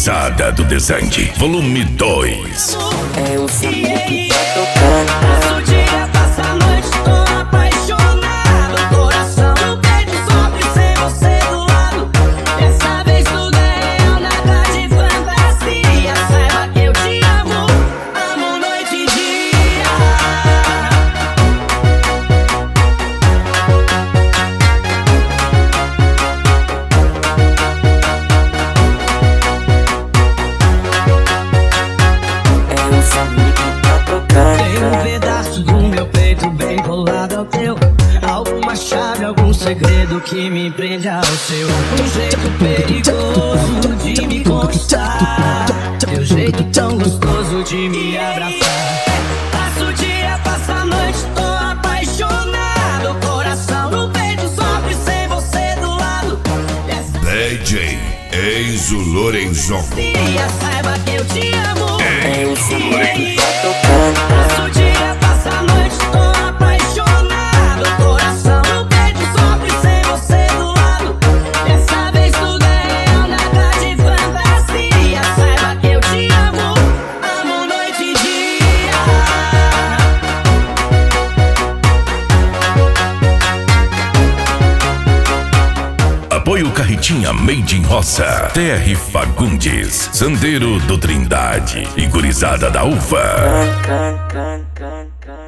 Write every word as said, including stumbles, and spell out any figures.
Gurizada do Desande, volume dois. É o samba que tá tocando. Passo o dia, passo a noite, tô apaixonado. Coração no peito, sofre sem você do lado. Dessa vez tudo é real, nada de fantasia. Saiba que eu te amo, amo noite e dia. É o samba que tá tocando. Tem um pedaço do meu peito bem colado ao teu. Alguma chave, algum segredo que me prende ao seu. Um jeito perigoso de me conquistar. Teu jeito tão gostoso de me abraçar. Passo o dia, passo a noite, tô apaixonado. Coração no peito, sofre sem você do lado. Dessa D J Enzo Lorenzon. dia, saiba que eu te amo. É o samba que tá tocando. Passo o dia, passo a noite, tô apaixonado. Coração no peito, sofre sem você do lado. Dessa vez tudo é real, nada de fantasia. Saiba que eu te amo, amo noite e dia. Apoio Carretinha Made in Roça, T R Fagundes, Sandeiro do Trindade e Gurizada da Uva. Can, can, can, can.